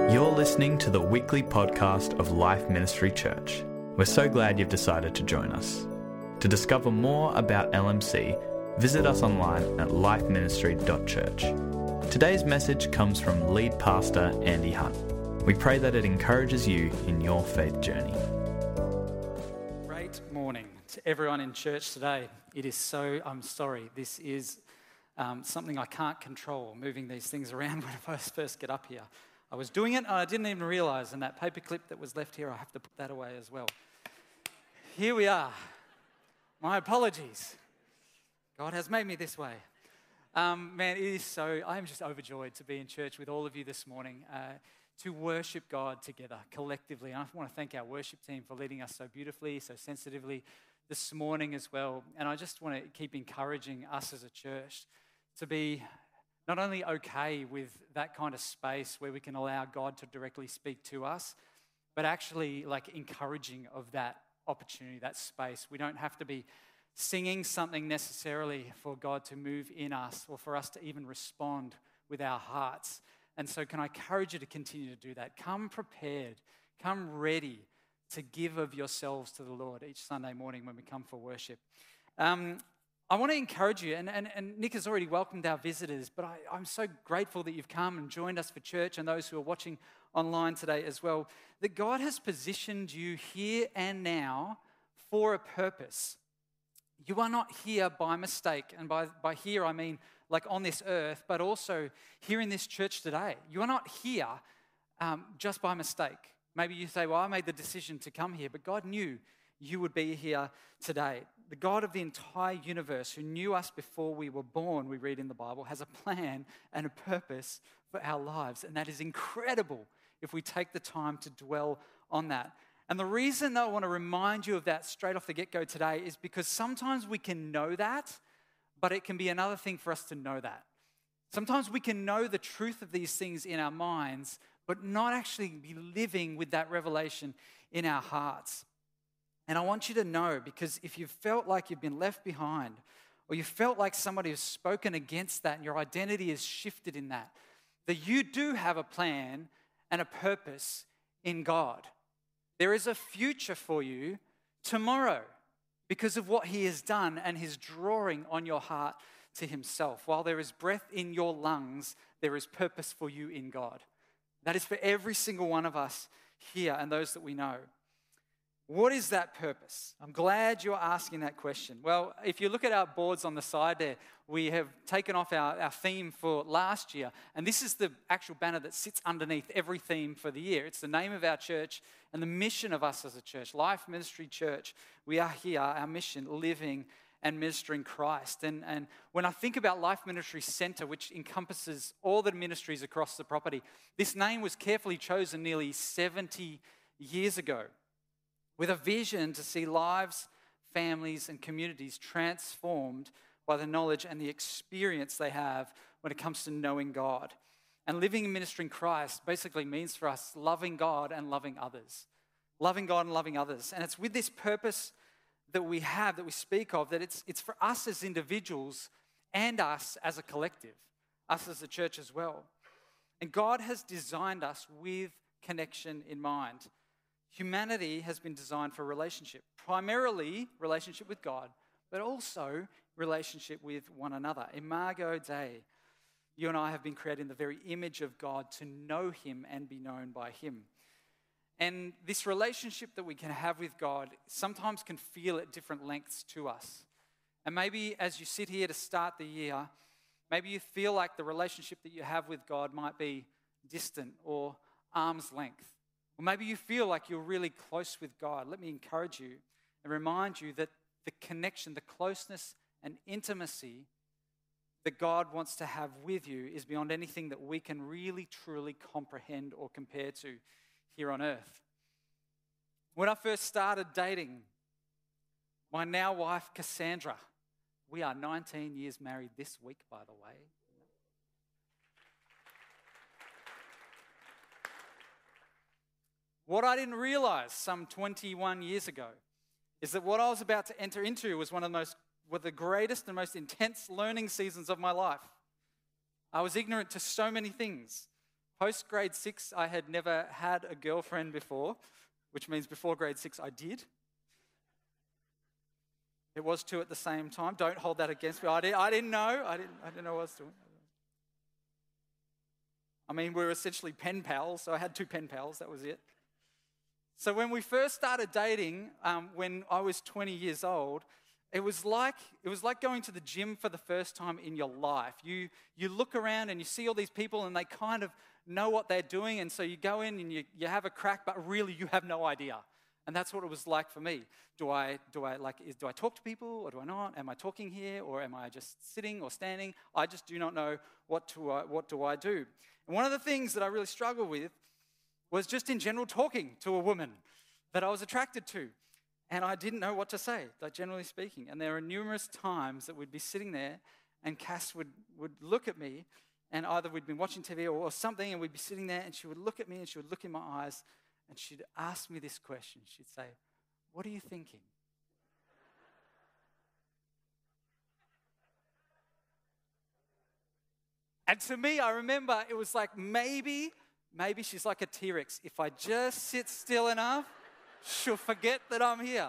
You're listening to the weekly podcast of Life Ministry Church. We're so glad you've decided to join us. To discover more about LMC, visit us online at lifeministry.church. Today's message comes from lead pastor Andy Hunt. We pray that it encourages you in your faith journey. Great morning to everyone in church today. I'm sorry, this is something I can't control, moving these things around when I first get up here. I was doing it and I didn't even realize, and that paper clip that was left here, I have to put that away as well. Here we are. My apologies. God has made me this way. Man, I am just overjoyed to be in church with all of you this morning, to worship God together collectively. And I want to thank our worship team for leading us so beautifully, so sensitively this morning as well. And I just want to keep encouraging us as a church to be not only okay with that kind of space where we can allow God to directly speak to us, but actually encouraging of that opportunity, that space. We don't have to be singing something necessarily for God to move in us or for us to even respond with our hearts. And so can I encourage you to continue to do that? Come prepared, come ready to give of yourselves to the Lord each Sunday morning when we come for worship. I want to encourage you, and Nick has already welcomed our visitors, but I'm so grateful that you've come and joined us for church, and those who are watching online today as well, that God has positioned you here and now for a purpose. You are not here by mistake, and by here I mean on this earth, but also here in this church today. You are not here just by mistake. Maybe you say, well, I made the decision to come here, but God knew you would be here today. The God of the entire universe, who knew us before we were born, we read in the Bible, has a plan and a purpose for our lives. And that is incredible if we take the time to dwell on that. And the reason that I want to remind you of that straight off the get-go today is because sometimes we can know that, but it can be another thing for us to know that. Sometimes we can know the truth of these things in our minds, but not actually be living with that revelation in our hearts. And I want you to know, because if you've felt like you've been left behind, or you felt like somebody has spoken against that and your identity is shifted in that you do have a plan and a purpose in God. There is a future for you tomorrow because of what He has done and His drawing on your heart to Himself. While there is breath in your lungs, there is purpose for you in God. That is for every single one of us here and those that we know. What is that purpose? I'm glad you're asking that question. Well, if you look at our boards on the side there, we have taken off our theme for last year, and this is the actual banner that sits underneath every theme for the year. It's the name of our church and the mission of us as a church, Life Ministry Church. We are here, our mission, living and ministering Christ. And when I think about Life Ministry Centre, which encompasses all the ministries across the property, this name was carefully chosen nearly 70 years ago, with a vision to see lives, families, and communities transformed by the knowledge and the experience they have when it comes to knowing God. And living and ministering Christ basically means for us loving God and loving others. Loving God and loving others. And it's with this purpose that we have, that we speak of, that it's for us as individuals and us as a collective, us as a church as well. And God has designed us with connection in mind. Humanity has been designed for relationship, primarily relationship with God, but also relationship with one another. Imago Dei, you and I have been created in the very image of God to know Him and be known by Him. And this relationship that we can have with God sometimes can feel at different lengths to us. And maybe as you sit here to start the year, maybe you feel like the relationship that you have with God might be distant or arm's length. Or maybe you feel like you're really close with God. Let me encourage you and remind you that the connection, the closeness and intimacy that God wants to have with you is beyond anything that we can really, truly comprehend or compare to here on earth. When I first started dating my now wife, Cassandra, we are 19 years married this week, by the way. What I didn't realize some 21 years ago is that what I was about to enter into was one of the greatest and most intense learning seasons of my life. I was ignorant to so many things. Post grade 6, I had never had a girlfriend before, which means before grade 6 I did. It was 2 at the same time. Don't hold that against me. I didn't know. I didn't know what I was doing. I mean, we were essentially pen pals, so I had 2 pen pals. That was it. So when we first started dating, when I was 20 years old, it was like going to the gym for the first time in your life. You look around and you see all these people and they kind of know what they're doing, and so you go in and you have a crack, but really you have no idea. And that's what it was like for me. Do I talk to people or do I not? Am I talking here or am I just sitting or standing? I just do not know what do I do. And one of the things that I really struggled with was just in general talking to a woman that I was attracted to. And I didn't know what to say, like generally speaking. And there were numerous times that we'd be sitting there and Cass would look at me, and either we'd been watching TV or something, and we'd be sitting there and she would look at me and she would look in my eyes and she'd ask me this question. She'd say, "What are you thinking?" And to me, I remember it was like maybe she's like a T-Rex. If I just sit still enough, she'll forget that I'm here.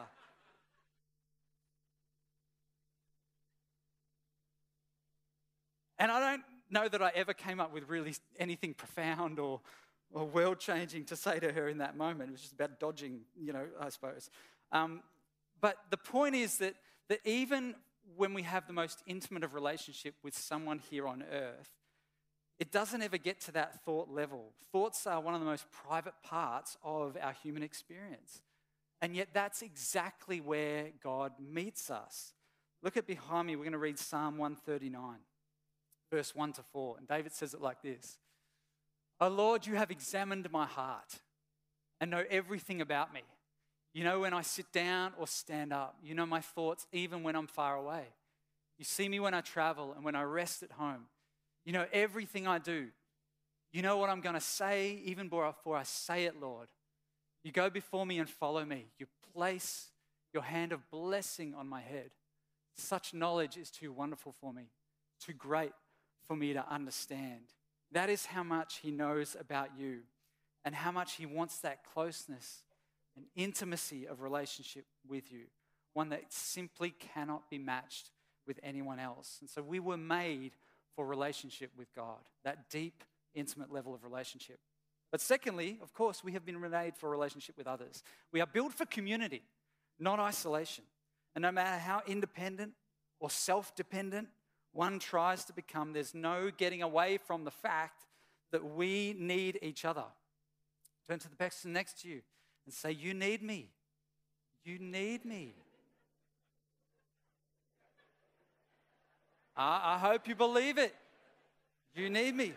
And I don't know that I ever came up with really anything profound or world-changing to say to her in that moment. It was just about dodging, I suppose. But the point is that even when we have the most intimate of relationship with someone here on earth, it doesn't ever get to that thought level. Thoughts are one of the most private parts of our human experience. And yet that's exactly where God meets us. Look at behind me. We're going to read Psalm 139, verse 1 to 4. And David says it like this. "O Lord, you have examined my heart and know everything about me. You know when I sit down or stand up. You know my thoughts even when I'm far away. You see me when I travel and when I rest at home. You know everything I do. You know what I'm going to say even before I say it, Lord. You go before me and follow me. You place your hand of blessing on my head. Such knowledge is too wonderful for me, too great for me to understand." That is how much he knows about you and how much he wants that closeness and intimacy of relationship with you, one that simply cannot be matched with anyone else. And so we were made for relationship with God, that deep, intimate level of relationship. But secondly, of course, we have been made for a relationship with others. We are built for community, not isolation. And no matter how independent or self-dependent one tries to become, there's no getting away from the fact that we need each other. Turn to the person next to you and say, "You need me. You need me." I hope you believe it. You need me.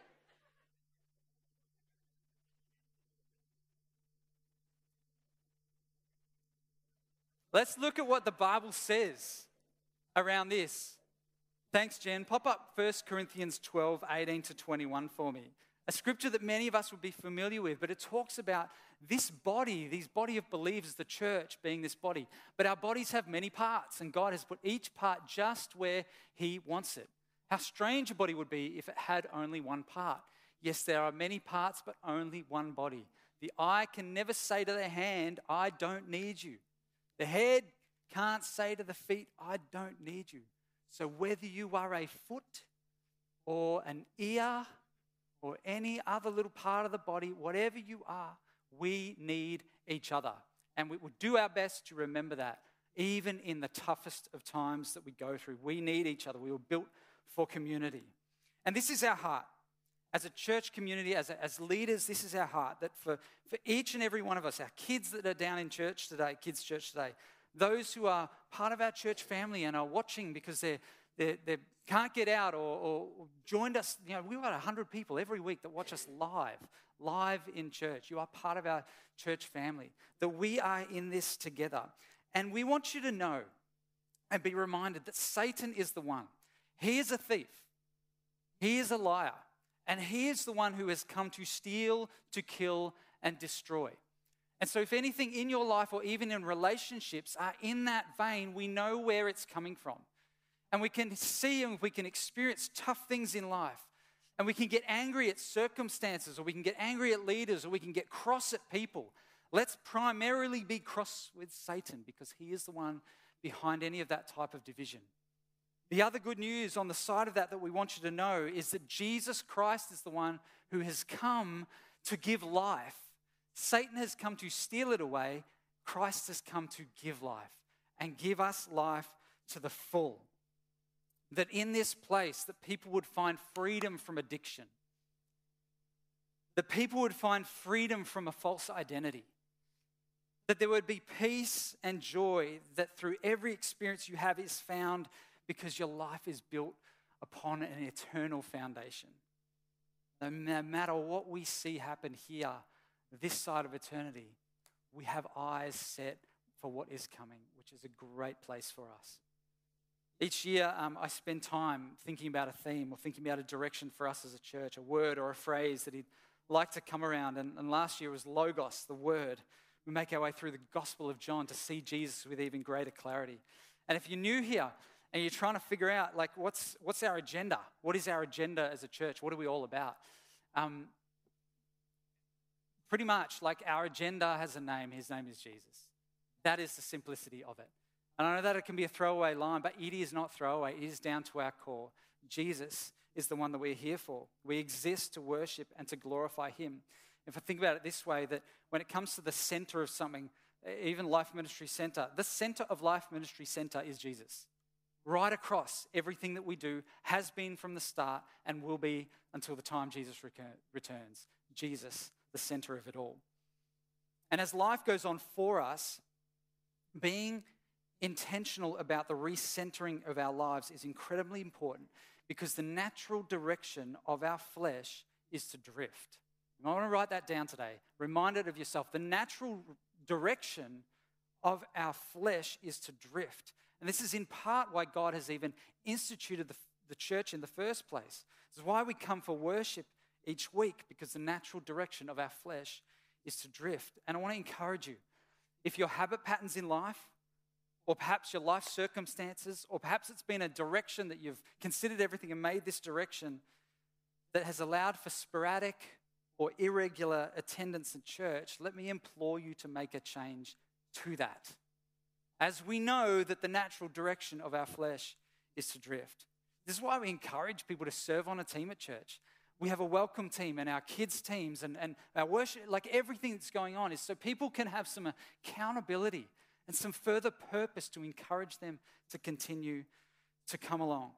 Let's look at what the Bible says around this. Thanks, Jen. Pop up 1 Corinthians 12, 18 to 21 for me. A scripture that many of us would be familiar with, but it talks about this body of believers, the church being this body. But our bodies have many parts, and God has put each part just where he wants it. How strange a body would be if it had only one part. Yes, there are many parts, but only one body. The eye can never say to the hand, "I don't need you." The head can't say to the feet, "I don't need you." So whether you are a foot or an ear or any other little part of the body, whatever you are, we need each other. And we will do our best to remember that, even in the toughest of times that we go through. We need each other. We were built for community. And this is our heart. As a church community, as leaders, this is our heart, that for each and every one of us, our kids that are down in church today, kids' church today, those who are part of our church family and are watching because they can't get out or joined us. We've got 100 people every week that watch us live in church. You are part of our church family, that we are in this together. And we want you to know and be reminded that Satan is the one. He is a thief. He is a liar. And he is the one who has come to steal, to kill, and destroy. And so if anything in your life or even in relationships are in that vein, we know where it's coming from. And we can see and we can experience tough things in life. And we can get angry at circumstances, or we can get angry at leaders, or we can get cross at people. Let's primarily be cross with Satan, because he is the one behind any of that type of division. The other good news on the side of that we want you to know is that Jesus Christ is the one who has come to give life. Satan has come to steal it away. Christ has come to give life and give us life to the full. That in this place, that people would find freedom from addiction. That people would find freedom from a false identity. That there would be peace and joy that through every experience you have is found because your life is built upon an eternal foundation. No matter what we see happen here, this side of eternity, we have eyes set for what is coming, which is a great place for us. Each year, I spend time thinking about a theme or thinking about a direction for us as a church, a word or a phrase that he'd like to come around. And last year was Logos, the word. We make our way through the Gospel of John to see Jesus with even greater clarity. And if you're new here and you're trying to figure out, like, what's our agenda? What is our agenda as a church? What are we all about? Pretty much, like, our agenda has a name. His name is Jesus. That is the simplicity of it. And I know that it can be a throwaway line, but it is not throwaway. It is down to our core. Jesus is the one that we're here for. We exist to worship and to glorify him. If I think about it this way, that when it comes to the center of something, even Life Ministry Center, the center of Life Ministry Center is Jesus. Right across everything that we do has been from the start and will be until the time Jesus returns. Jesus, the center of it all. And as life goes on for us, being intentional about the recentering of our lives is incredibly important, because the natural direction of our flesh is to drift. And I want to write that down today. Remind it of yourself. The natural direction of our flesh is to drift. And this is in part why God has even instituted the church in the first place. This is why we come for worship each week, because the natural direction of our flesh is to drift. And I want to encourage you, if your habit patterns in life, or perhaps your life circumstances, or perhaps it's been a direction that you've considered everything and made this direction that has allowed for sporadic or irregular attendance in church, let me implore you to make a change to that. As we know that the natural direction of our flesh is to drift. This is why we encourage people to serve on a team at church. We have a welcome team and our kids' teams and our worship, like everything that's going on is so people can have some accountability and some further purpose to encourage them to continue to come along.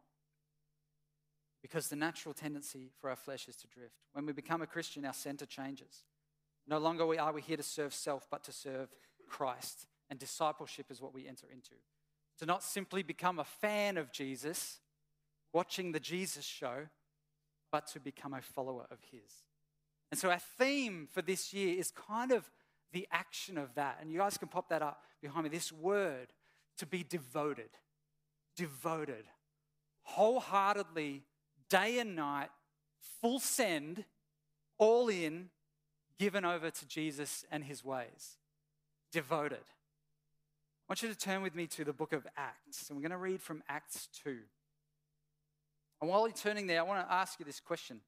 Because the natural tendency for our flesh is to drift. When we become a Christian, our center changes. No longer are we here to serve self, but to serve Christ. And discipleship is what we enter into. To not simply become a fan of Jesus, watching the Jesus show, but to become a follower of his. And so our theme for this year is kind of the action of that. And you guys can pop that up behind me. This word, to be devoted. Devoted. Wholeheartedly, day and night, full send, all in, given over to Jesus and his ways. Devoted. I want you to turn with me to the book of Acts. And we're going to read from Acts 2. And while you're turning there, I want to ask you this question.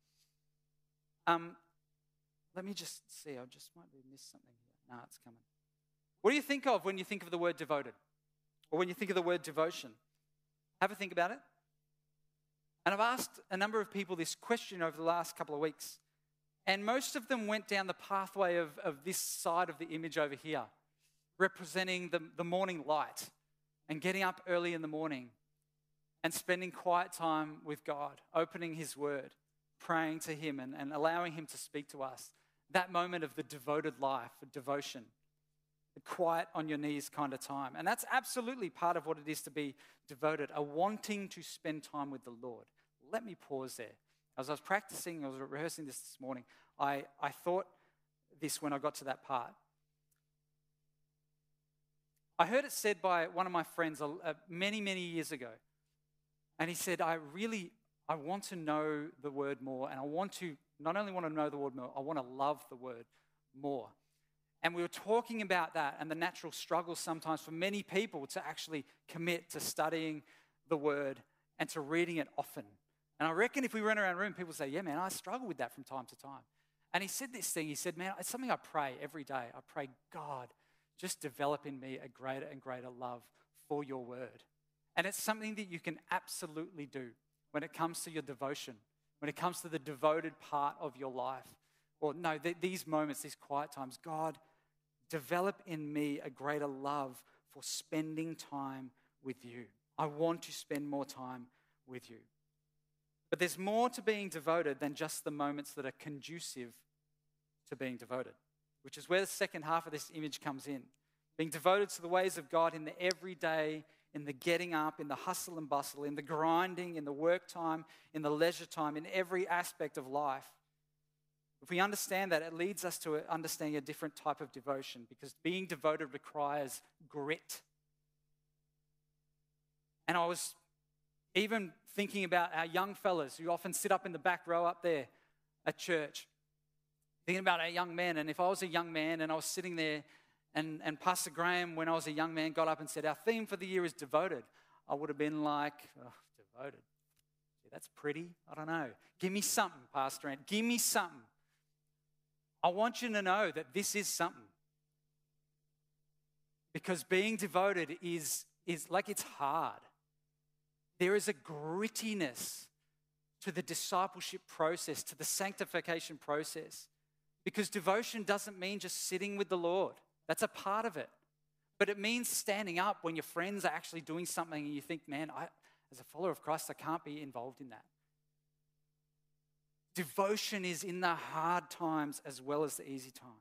Let me just see. I just might have missed something here. No, it's coming. What do you think of when you think of the word devoted? Or when you think of the word devotion? Have a think about it. And I've asked a number of people this question over the last couple of weeks. And most of them went down the pathway of this side of the image over here, representing the morning light and getting up early in the morning and spending quiet time with God, opening his word, praying to him and allowing him to speak to us. That moment of the devoted life, the devotion, the quiet on your knees kind of time. And that's absolutely part of what it is to be devoted, a wanting to spend time with the Lord. Let me pause there. As I was practicing, I was rehearsing this morning, I thought this when I got to that part. I heard it said by one of my friends many, many years ago. And he said, I want to know the word more. And I want to, not only want to know the word more, I want to love the word more. And we were talking about that and the natural struggle sometimes for many people to actually commit to studying the word and to reading it often And I reckon if we run around the room, people say, yeah, man, I struggle with that from time to time. And he said this thing. He said, man, it's something I pray every day. I pray, God, just develop in me a greater and greater love for your word. And it's something that you can absolutely do when it comes to your devotion, when it comes to the devoted part of your life. Or no, these moments, these quiet times, God, develop in me a greater love for spending time with you. I want to spend more time with you. But there's more to being devoted than just the moments that are conducive to being devoted, which is where the second half of this image comes in. Being devoted to the ways of God in the everyday, in the getting up, in the hustle and bustle, in the grinding, in the work time, in the leisure time, in every aspect of life. If we understand that, it leads us to understanding a different type of devotion, because being devoted requires grit. And I was even thinking about our young fellas who often sit up in the back row up there at church, thinking about our young men. And if I was a young man and I was sitting there and Pastor Graham, when I was a young man, got up and said, our theme for the year is devoted, I would have been like, oh, devoted. Gee, that's pretty. I don't know. Give me something, Pastor Ant. Give me something. I want you to know that this is something. Because being devoted is like, it's hard. There is a grittiness to the discipleship process, to the sanctification process. Because devotion doesn't mean just sitting with the Lord. That's a part of it. But it means standing up when your friends are actually doing something and you think, man, as a follower of Christ, I can't be involved in that. Devotion is in the hard times as well as the easy times.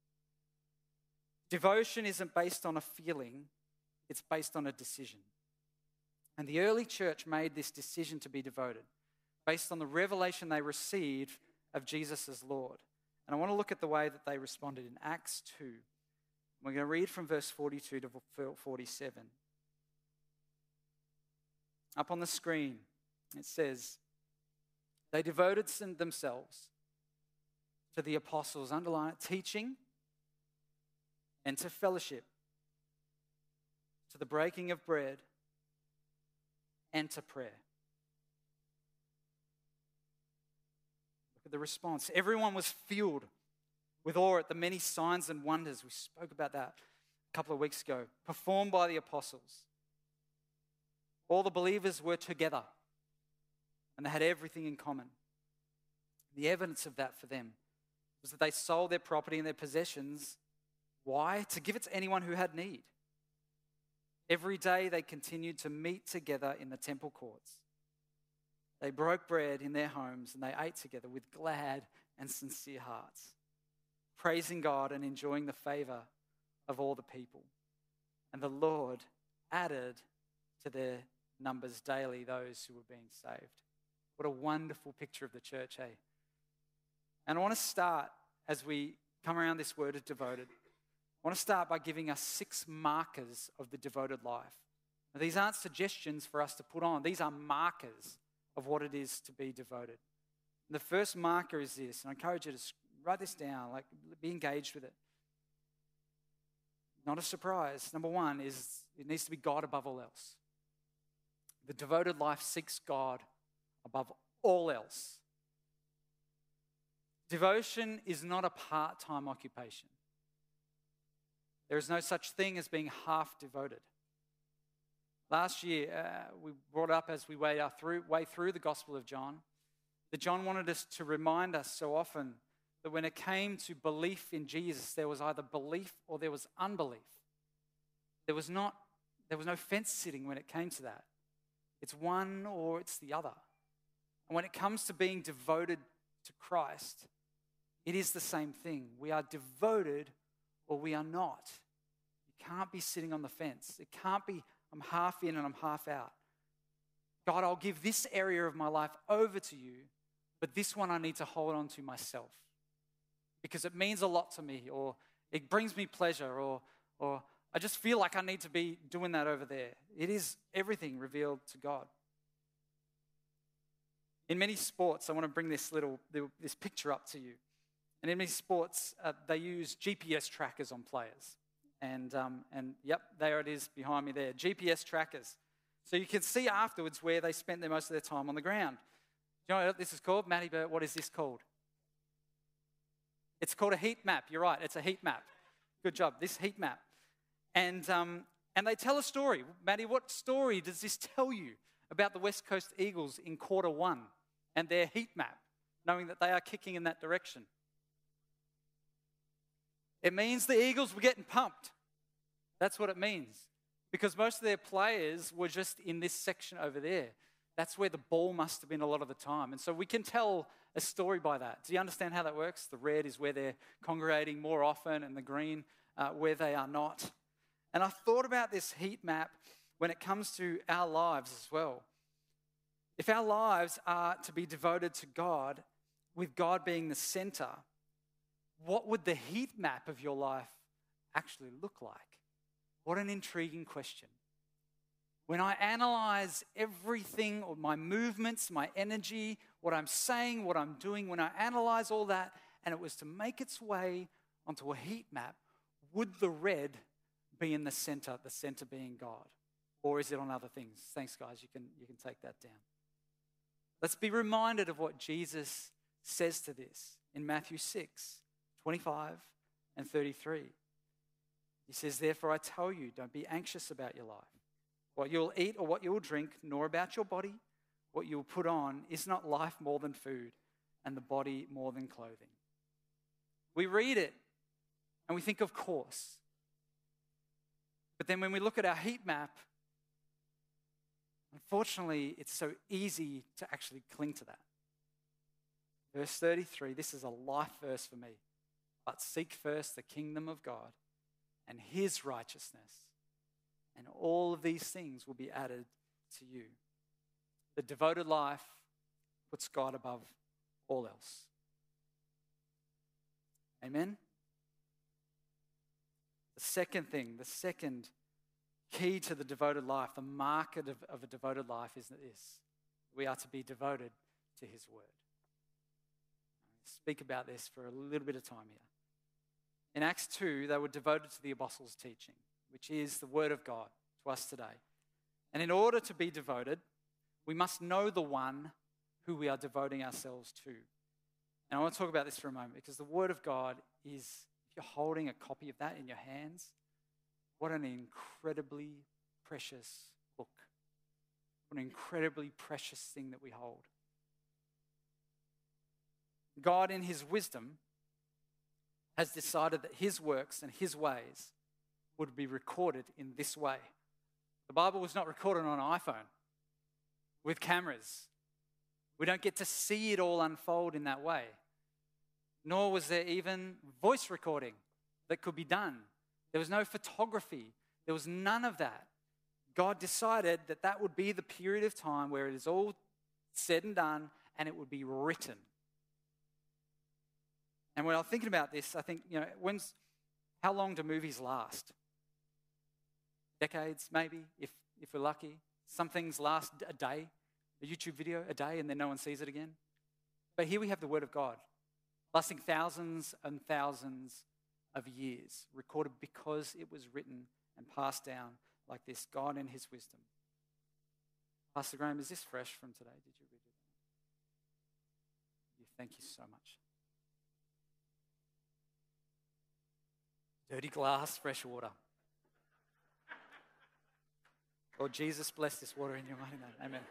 Devotion isn't based on a feeling, it's based on a decision. And the early church made this decision to be devoted based on the revelation they received of Jesus as Lord. And I want to look at the way that they responded in Acts 2. We're going to read from verse 42 to 47. Up on the screen, it says, they devoted themselves to the apostles, underline it, teaching, and to fellowship, to the breaking of bread, and to prayer. Look at the response. Everyone was filled with awe at the many signs and wonders. We spoke about that a couple of weeks ago, performed by the apostles. All the believers were together and they had everything in common. The evidence of that for them was that they sold their property and their possessions. Why? To give it to anyone who had need. Every day they continued to meet together in the temple courts. They broke bread in their homes and they ate together with glad and sincere hearts, praising God and enjoying the favor of all the people. And the Lord added to their numbers daily those who were being saved. What a wonderful picture of the church, eh? And I want to start, as we come around this word of devoted, I want to start by giving us 6 markers of the devoted life. Now, these aren't suggestions for us to put on. These are markers of what it is to be devoted. And the first marker is this, and I encourage you to write this down, like be engaged with it. Not a surprise. Number 1 is it needs to be God above all else. The devoted life seeks God above all else. Devotion is not a part-time occupation. There is no such thing as being half devoted. Last year, we brought up as we way through the Gospel of John, that John wanted us to remind us so often that when it came to belief in Jesus, there was either belief or there was unbelief. There was no fence sitting when it came to that. It's one or it's the other. And when it comes to being devoted to Christ, it is the same thing. We are devoted or we are not. You can't be sitting on the fence. It can't be, I'm half in and I'm half out. God, I'll give this area of my life over to you, but this one I need to hold on to myself because it means a lot to me, or it brings me pleasure, or I just feel like I need to be doing that over there. It is everything revealed to God. In many sports, I want to bring this picture up to you. And in many sports, they use GPS trackers on players. And yep, there it is behind me there, GPS trackers. So you can see afterwards where they spent most of their time on the ground. Do you know what this is called? Matty Burt, what is this called? It's called a heat map. You're right, it's a heat map. Good job, this heat map. And they tell a story. Matty, what story does this tell you about the West Coast Eagles in quarter one and their heat map, knowing that they are kicking in that direction? It means the Eagles were getting pumped. That's what it means. Because most of their players were just in this section over there. That's where the ball must have been a lot of the time. And so we can tell a story by that. Do you understand how that works? The red is where they're congregating more often, and the green where they are not. And I thought about this heat map when it comes to our lives as well. If our lives are to be devoted to God, with God being the center, what would the heat map of your life actually look like? What an intriguing question. When I analyze everything, or my movements, my energy, what I'm saying, what I'm doing, when I analyze all that, and it was to make its way onto a heat map, would the red be in the center being God? Or is it on other things? Thanks, guys. You can take that down. Let's be reminded of what Jesus says to this in Matthew 6, 25 and 33. He says, therefore I tell you, don't be anxious about your life, what you'll eat or what you'll drink, nor about your body, what you'll put on. Is not life more than food, and the body more than clothing? We read it and we think, of course. But then when we look at our heat map, unfortunately, it's so easy to actually cling to that. Verse 33, this is a life verse for me. But seek first the kingdom of God and his righteousness, and all of these things will be added to you. The devoted life puts God above all else. Amen? The second key to the devoted life, the market of a devoted life is this. We are to be devoted to his word. I'll speak about this for a little bit of time here. In Acts 2, they were devoted to the apostles' teaching, which is the word of God to us today. And in order to be devoted, we must know the one who we are devoting ourselves to. And I want to talk about this for a moment, because the word of God is, if you're holding a copy of that in your hands, what an incredibly precious book. What an incredibly precious thing that we hold. God, in his wisdom, has decided that his works and his ways would be recorded in this way. The Bible was not recorded on an iPhone with cameras. We don't get to see it all unfold in that way. Nor was there even voice recording that could be done. There was no photography. There was none of that. God decided that that would be the period of time where it is all said and done, and it would be written. And when I'm thinking about this, I think, how long do movies last? Decades, maybe, if we're lucky. Some things last a day, a YouTube video a day, and then no one sees it again. But here we have the Word of God, lasting thousands and thousands of years, recorded because it was written and passed down like this, God in his wisdom. Pastor Graham, is this fresh from today? Did you read it? Thank you so much. Dirty glass, fresh water. Lord Jesus, bless this water in your mighty name. Amen.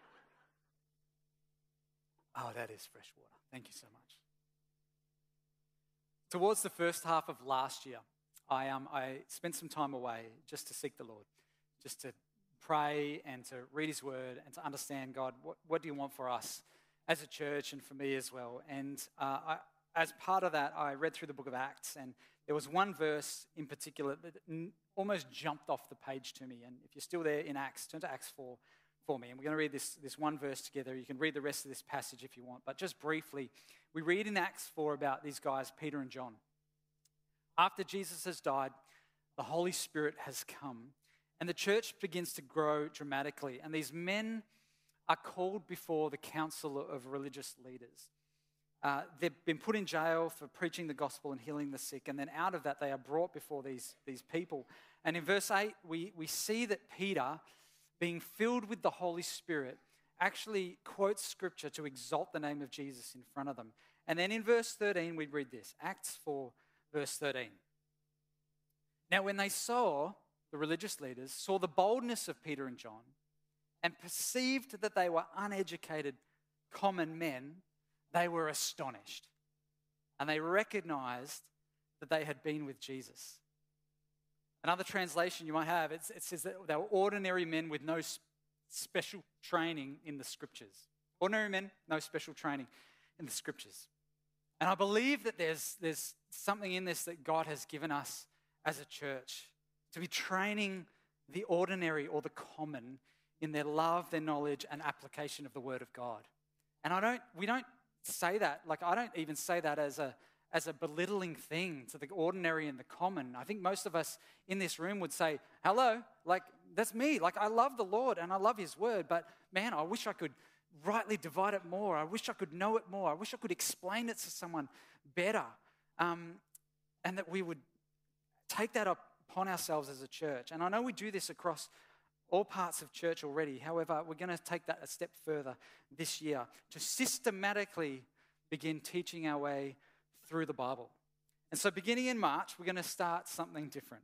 Oh, that is fresh water. Thank you so much. Towards the first half of last year, I spent some time away just to seek the Lord, just to pray and to read his word and to understand, God, what do you want for us as a church and for me as well? And as part of that, I read through the book of Acts, and there was one verse in particular that almost jumped off the page to me. And if you're still there in Acts, turn to Acts 4 for me. And we're going to read this one verse together. You can read the rest of this passage if you want. But just briefly, we read in Acts 4 about these guys, Peter and John. After Jesus has died, the Holy Spirit has come, and the church begins to grow dramatically. And these men are called before the council of religious leaders. They've been put in jail for preaching the gospel and healing the sick. And then out of that, they are brought before these people. And in verse 8, we see that Peter, being filled with the Holy Spirit, actually quotes scripture to exalt the name of Jesus in front of them. And then in verse 13, we'd read this, Acts 4, verse 13. Now, when they saw, the religious leaders, saw the boldness of Peter and John and perceived that they were uneducated common men, they were astonished. And they recognized that they had been with Jesus. Another translation you might have, it says that they were ordinary men with no special training in the scriptures. Ordinary men, no special training in the scriptures. And I believe that there's something in this that God has given us as a church to be training the ordinary or the common in their love, their knowledge, and application of the Word of God. And we don't say that, like I don't even say that as a belittling thing to the ordinary and the common. I think most of us in this room would say, hello, like that's me. Like I love the Lord and I love His Word, but man, I wish I could rightly divide it more. I wish I could know it more. I wish I could explain it to someone better. And that we would take that upon ourselves as a church. And I know we do this across all parts of church already. However, we're going to take that a step further this year to systematically begin teaching our way through the Bible. And so beginning in March, we're going to start something different.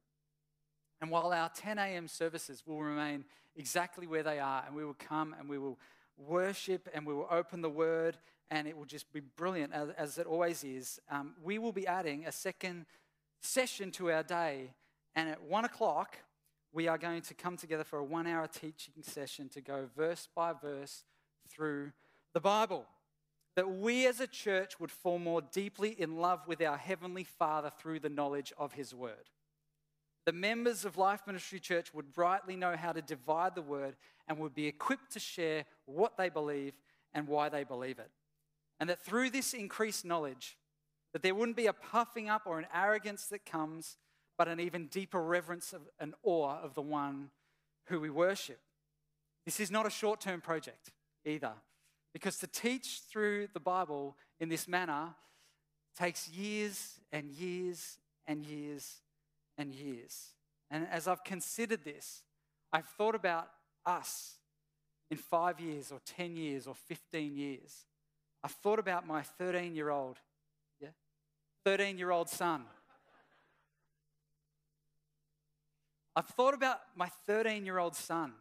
And while our 10 a.m. services will remain exactly where they are, and we will come and we will worship and we will open the Word and it will just be brilliant as it always is, we will be adding a second session to our day. And at 1 o'clock, we are going to come together for a 1-hour teaching session to go verse by verse through the Bible. That we as a church would fall more deeply in love with our Heavenly Father through the knowledge of His Word. The members of Life Ministry Church would rightly know how to divide the Word and would be equipped to share what they believe and why they believe it. And that through this increased knowledge, that there wouldn't be a puffing up or an arrogance that comes, but an even deeper reverence of an awe of the one who we worship. This is not a short-term project either, because to teach through the Bible in this manner takes years and years and years and years. And as I've considered this, I've thought about us in 5 years or 10 years or 15 years. I've thought about my 13-year-old son. I've thought about my 13-year-old son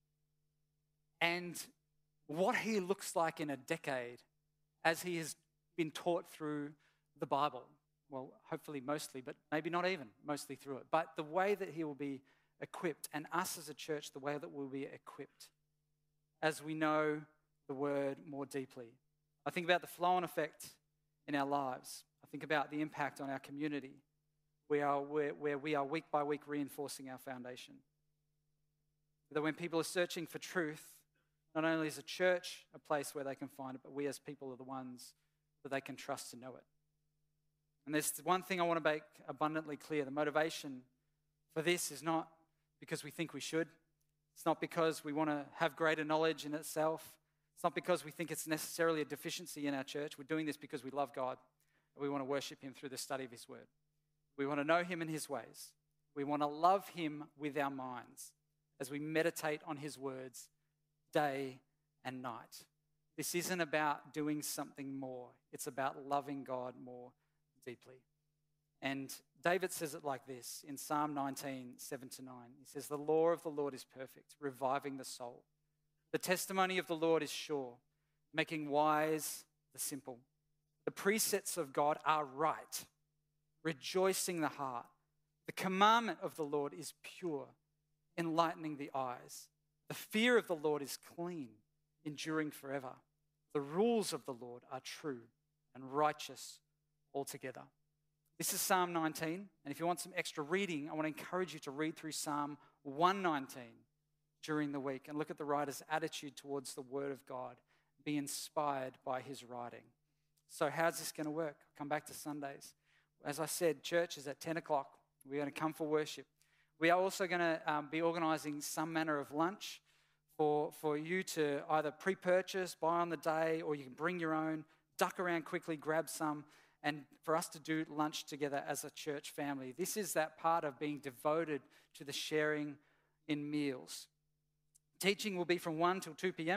and what he looks like in a decade as he has been taught through the Bible. Well, hopefully mostly, but maybe not even mostly through it. But the way that he will be equipped, and us as a church, the way that we'll be equipped as we know the Word more deeply. I think about the flow-on effect in our lives. I think about the impact on our community where we are week by week reinforcing our foundation. That when people are searching for truth, not only is a church a place where they can find it, but we as people are the ones that they can trust to know it. And there's one thing I want to make abundantly clear. The motivation for this is not because we think we should. It's not because we want to have greater knowledge in itself. It's not because we think it's necessarily a deficiency in our church. We're doing this because we love God and we want to worship Him through the study of His Word. We want to know Him and His ways. We want to love Him with our minds as we meditate on His words day and night. This isn't about doing something more. It's about loving God more deeply. And David says it like this in Psalm 19, 7-9. He says, "The law of the Lord is perfect, reviving the soul. The testimony of the Lord is sure, making wise the simple. The precepts of God are right, rejoicing the heart. The commandment of the Lord is pure, enlightening the eyes. The fear of the Lord is clean, enduring forever. The rules of the Lord are true and righteous altogether." This is Psalm 19, and if you want some extra reading, I want to encourage you to read through Psalm 119 during the week and look at the writer's attitude towards the Word of God, be inspired by his writing. So how's this going to work? I'll come back to Sundays. As I said, church is at 10 o'clock. We're going to come for worship. We are also going to be organising some manner of lunch for you to either pre-purchase, buy on the day, or you can bring your own, duck around quickly, grab some, and for us to do lunch together as a church family. This is that part of being devoted to the sharing in meals. Teaching will be from 1 till 2 p.m.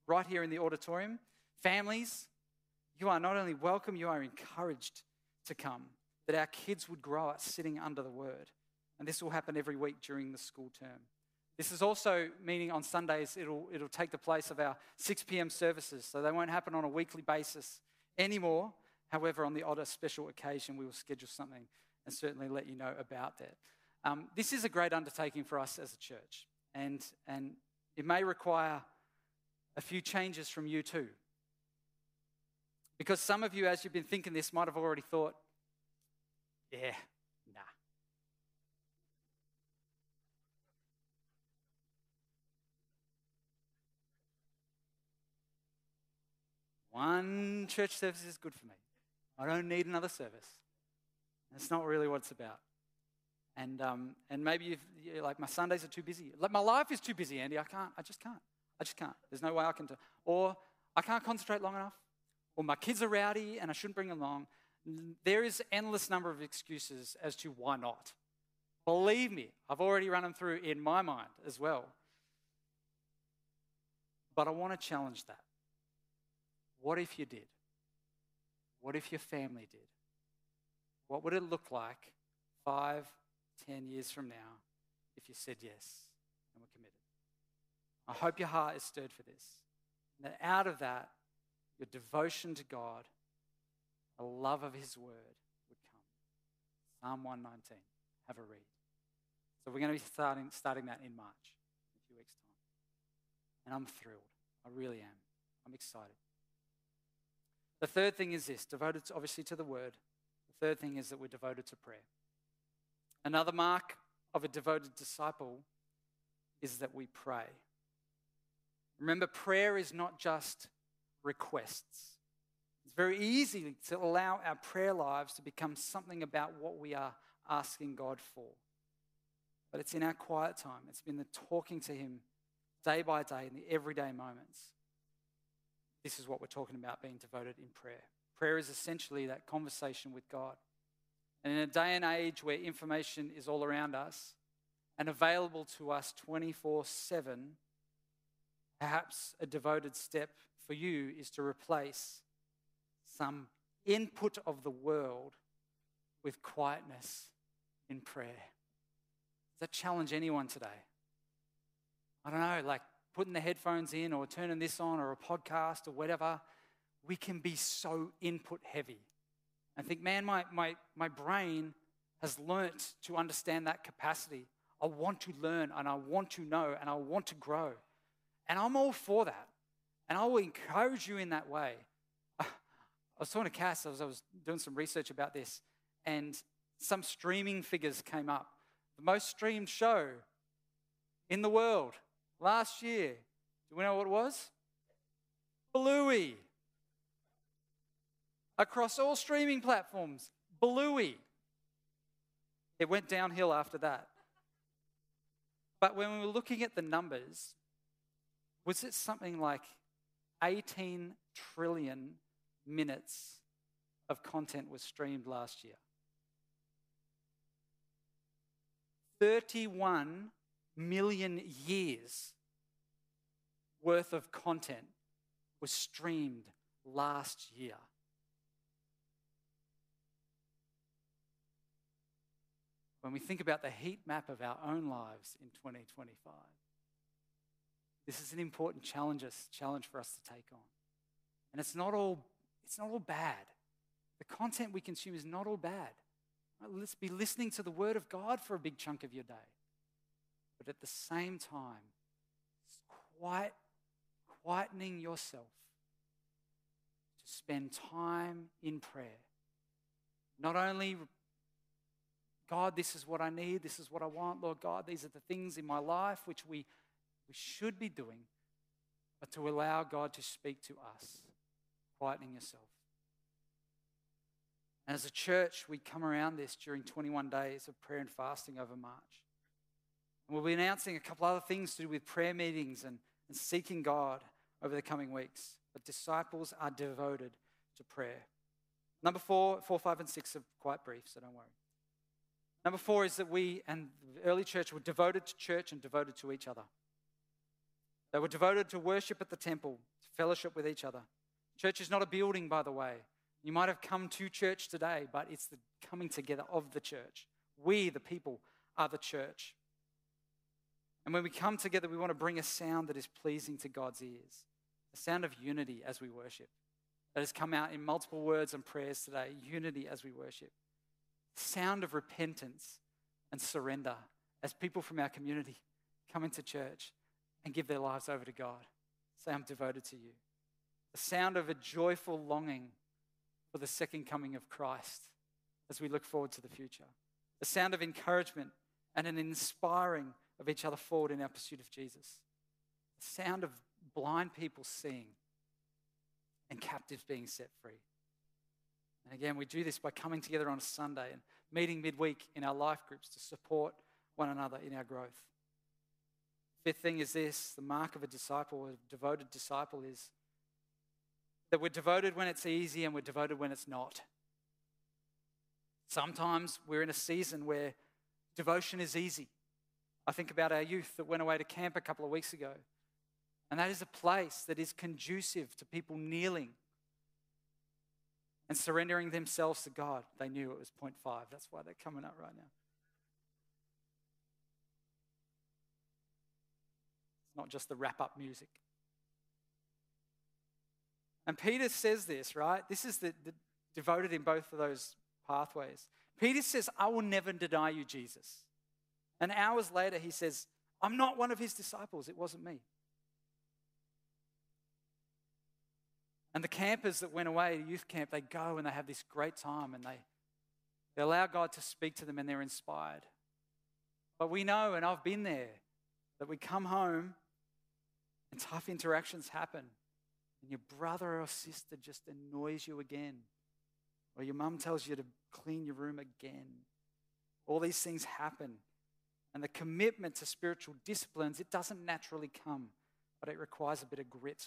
right here in the auditorium. Families, you are not only welcome, you are encouraged to come, that our kids would grow up sitting under the Word. And this will happen every week during the school term. This is also meaning on Sundays it'll take the place of our 6 p.m. services, so they won't happen on a weekly basis anymore. However, on the odd special occasion, we will schedule something and certainly let you know about that. This is a great undertaking for us as a church, and it may require a few changes from you too. Because some of you, as you've been thinking this, might have already thought, yeah, nah. One church service is good for me. I don't need another service. That's not really what it's about. And maybe you're like, my Sundays are too busy. Like, my life is too busy, Andy. I just can't. There's no way I can do. Or I can't concentrate long enough. Or my kids are rowdy and I shouldn't bring them along. There is endless number of excuses as to why not. Believe me, I've already run them through in my mind as well. But I want to challenge that. What if you did? What if your family did? What would it look like 5, 10 years from now if you said yes and were committed? I hope your heart is stirred for this. And that out of that, your devotion to God, a love of His Word would come. Psalm 119. Have a read. So we're going to be starting that in March, in a few weeks' time. And I'm thrilled. I really am. I'm excited. The third thing is this, devoted obviously to the Word. The third thing is that we're devoted to prayer. Another mark of a devoted disciple is that we pray. Remember, prayer is not just requests. It's very easy to allow our prayer lives to become something about what we are asking God for. But it's in our quiet time. It's been the talking to Him day by day in the everyday moments. This is what we're talking about, being devoted in prayer. Prayer is essentially that conversation with God. And in a day and age where information is all around us and available to us 24/7, perhaps a devoted step for you is to replace some input of the world with quietness in prayer. Does that challenge anyone today? I don't know, like putting the headphones in or turning this on or a podcast or whatever. We can be so input heavy. I think, man, my brain has learnt to understand that capacity. I want to learn and I want to know and I want to grow. And I'm all for that. And I will encourage you in that way. I was talking to Cass, I was doing some research about this, and some streaming figures came up. The most streamed show in the world last year. Do we know what it was? Bluey. Across all streaming platforms, Bluey. It went downhill after that. But when we were looking at the numbers, was it something like 18 trillion minutes of content was streamed last year? 31 million years worth of content was streamed last year. When we think about the heat map of our own lives in 2025, this is an important challenge for us to take on. And it's not all bad. The content we consume is not all bad. Let's be listening to the Word of God for a big chunk of your day. But at the same time, quietening yourself to spend time in prayer. Not only, God, this is what I need, this is what I want, Lord God, these are the things in my life which we should be doing, but to allow God to speak to us, quietening yourself. And as a church, we come around this during 21 days of prayer and fasting over March. And we'll be announcing a couple other things to do with prayer meetings and seeking God over the coming weeks. But disciples are devoted to prayer. Number 4, 5, and 6 are quite brief, so don't worry. Number 4 is that we and the early church were devoted to church and devoted to each other. They were devoted to worship at the temple, to fellowship with each other. Church is not a building, by the way. You might have come to church today, but it's the coming together of the church. We, the people, are the church. And when we come together, we want to bring a sound that is pleasing to God's ears, a sound of unity as we worship. That has come out in multiple words and prayers today, unity as we worship. Sound of repentance and surrender as people from our community come into church and give their lives over to God. Say, I'm devoted to you. The sound of a joyful longing for the second coming of Christ as we look forward to the future. The sound of encouragement and an inspiring of each other forward in our pursuit of Jesus. The sound of blind people seeing and captives being set free. And again, we do this by coming together on a Sunday and meeting midweek in our life groups to support one another in our growth. Fifth thing is this: the mark of a disciple, a devoted disciple, is that we're devoted when it's easy and we're devoted when it's not. Sometimes we're in a season where devotion is easy. I think about our youth that went away to camp a couple of weeks ago. And that is a place that is conducive to people kneeling and surrendering themselves to God. They knew it was 0.5. That's why they're coming up right now. It's not just the wrap-up music. And Peter says this, right? This is the devoted in both of those pathways. Peter says, I will never deny you, Jesus. And hours later, he says, I'm not one of his disciples. It wasn't me. And the campers that went away to youth camp, they go and they have this great time and they allow God to speak to them and they're inspired. But we know, and I've been there, that we come home and tough interactions happen and your brother or sister just annoys you again, or your mum tells you to clean your room again. All these things happen. And the commitment to spiritual disciplines, it doesn't naturally come, but it requires a bit of grit.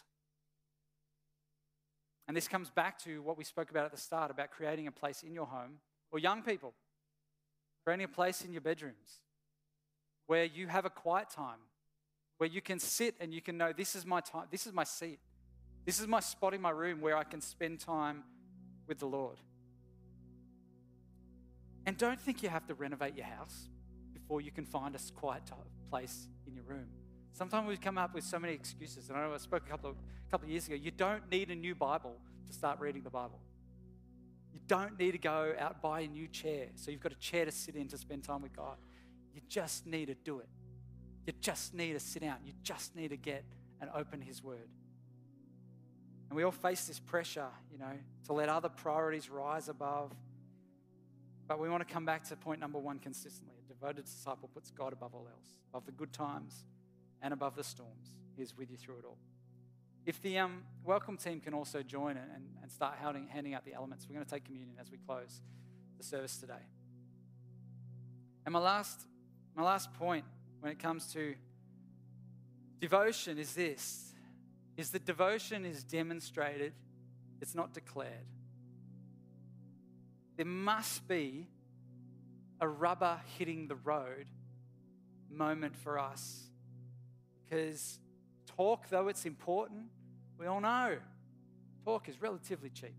And this comes back to what we spoke about at the start, about creating a place in your home, or young people, creating a place in your bedrooms where you have a quiet time, where you can sit and you can know, this is my time, this is my seat, this is my spot in my room where I can spend time with the Lord. And don't think you have to renovate your house before you can find a quiet place in your room. Sometimes we come up with so many excuses. And I know I spoke a couple of years ago. You don't need a new Bible to start reading the Bible. You don't need to go out and buy a new chair so you've got a chair to sit in to spend time with God. You just need to do it. You just need to sit down. You just need to get and open His Word. And we all face this pressure, to let other priorities rise above. But we want to come back to point number one consistently. A devoted disciple puts God above all else, above the good times and above the storms. He's with you through it all. If the welcome team can also join and start handing out the elements, we're going to take communion as we close the service today. And my last point when it comes to devotion is this, is that devotion is demonstrated, it's not declared. There must be a rubber hitting the road moment for us. Because talk, though it's important, we all know talk is relatively cheap.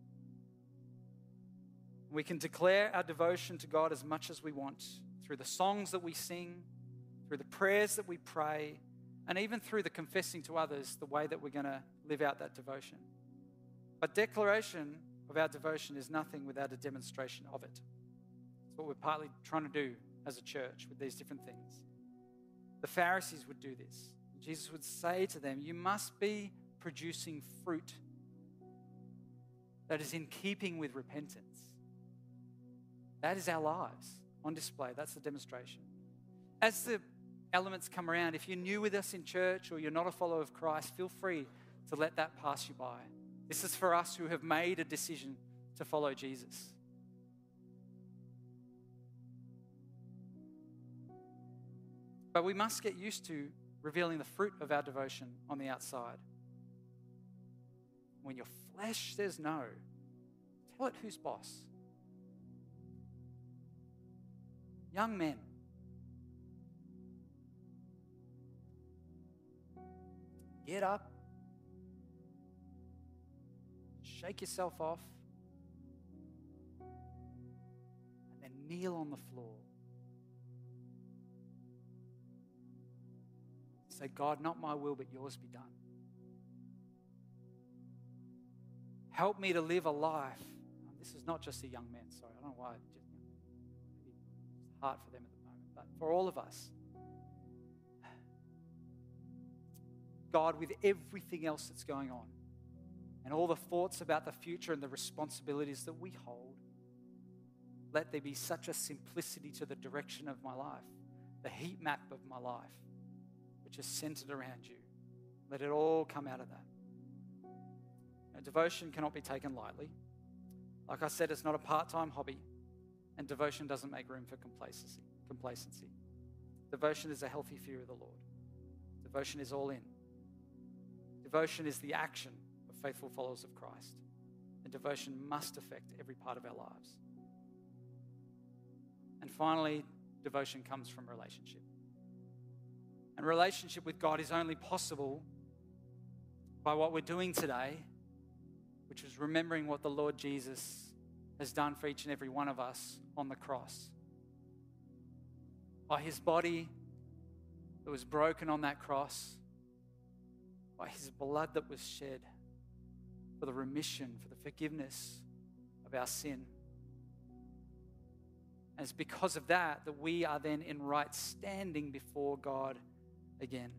We can declare our devotion to God as much as we want through the songs that we sing, through the prayers that we pray, and even through the confessing to others the way that we're going to live out that devotion. But declaration of our devotion is nothing without a demonstration of it. It's what we're partly trying to do as a church with these different things. The Pharisees would do this. Jesus would say to them, you must be producing fruit that is in keeping with repentance. That is our lives on display. That's the demonstration. As the elements come around, if you're new with us in church or you're not a follower of Christ, feel free to let that pass you by. This is for us who have made a decision to follow Jesus. But we must get used to revealing the fruit of our devotion on the outside. When your flesh says no, tell it who's boss. Young men, get up shake yourself off, and then kneel on the floor. Say, God, not my will, but yours be done. Help me to live a life. This is not just a young man, sorry. I don't know why. Maybe it's hard for them at the moment. But for all of us, God, with everything else that's going on and all the thoughts about the future and the responsibilities that we hold, let there be such a simplicity to the direction of my life, the heat map of my life, which is centered around you. Let it all come out of that. Now, devotion cannot be taken lightly. Like I said, it's not a part-time hobby, and devotion doesn't make room for complacency. Devotion is a healthy fear of the Lord. Devotion is all in. Devotion is the action of faithful followers of Christ, and devotion must affect every part of our lives. And finally, devotion comes from relationship. And relationship with God is only possible by what we're doing today, which is remembering what the Lord Jesus has done for each and every one of us on the cross. By his body that was broken on that cross, by his blood that was shed for the remission, for the forgiveness of our sin. And it's because of that that we are then in right standing before God again.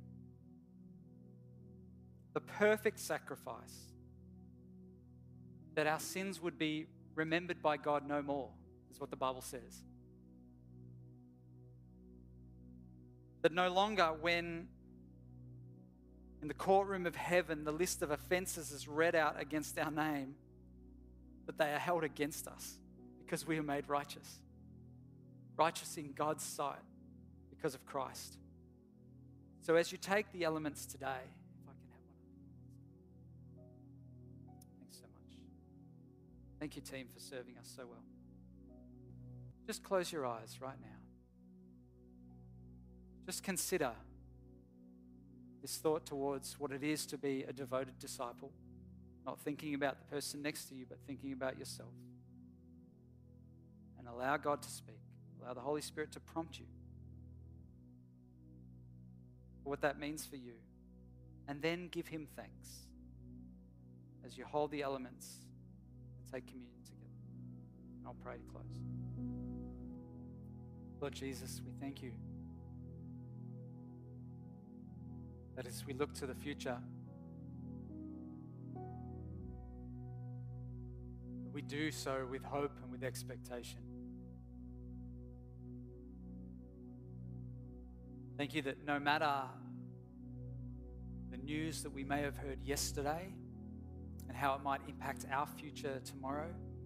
The perfect sacrifice, that our sins would be remembered by God no more, is what the Bible says. That no longer when in the courtroom of heaven the list of offenses is read out against our name, that they are held against us because we are made righteous. Righteous in God's sight because of Christ. So as you take the elements today, if I can have one. Thanks so much. Thank you, team, for serving us so well. Just close your eyes right now. Just consider this thought towards what it is to be a devoted disciple, not thinking about the person next to you, but thinking about yourself. And allow God to speak. Allow the Holy Spirit to prompt you for what that means for you. And then give him thanks as you hold the elements and take communion together. And I'll pray to close. Lord Jesus, we thank you that as we look to the future, we do so with hope and with expectation. Thank you that no matter the news that we may have heard yesterday and how it might impact our future tomorrow,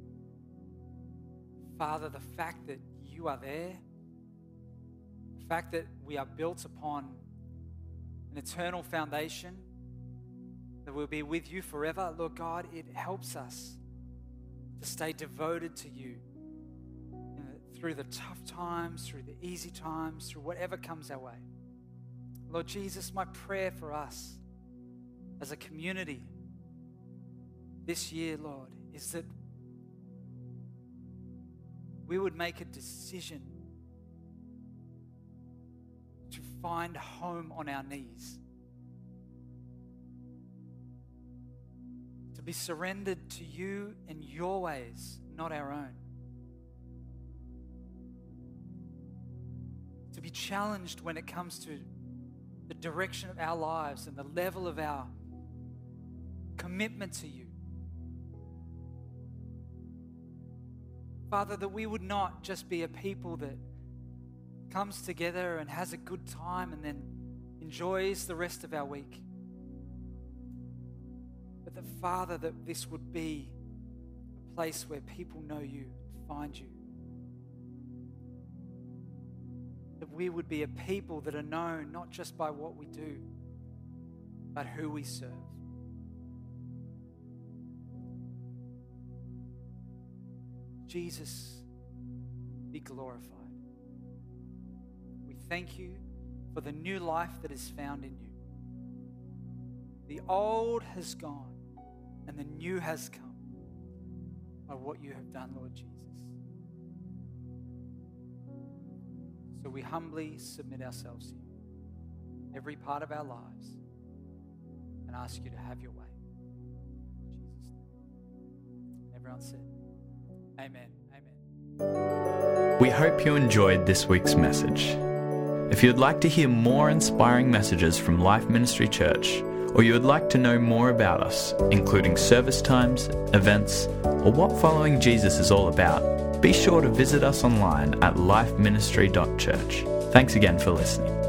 Father, the fact that you are there, the fact that we are built upon an eternal foundation, that we'll be with you forever, Lord God, it helps us to stay devoted to you through the tough times, through the easy times, through whatever comes our way. Lord Jesus, my prayer for us as a community this year, Lord, is that we would make a decision to find home on our knees, to be surrendered to you and your ways, not our own. To be challenged when it comes to the direction of our lives and the level of our commitment to you. Father, that we would not just be a people that comes together and has a good time and then enjoys the rest of our week. But that, Father, that this would be a place where people know you, find you. That we would be a people that are known not just by what we do, but who we serve. Jesus, be glorified. We thank you for the new life that is found in you. The old has gone and the new has come. by what you have done, Lord Jesus. So we humbly submit ourselves to you, every part of our lives, and ask you to have your way. In Jesus' name. Everyone said, Amen. Amen. We hope you enjoyed this week's message. If you'd like to hear more inspiring messages from Life Ministry Church, or you would like to know more about us, including service times, events, or what following Jesus is all about, be sure to visit us online at lifeministry.church. Thanks again for listening.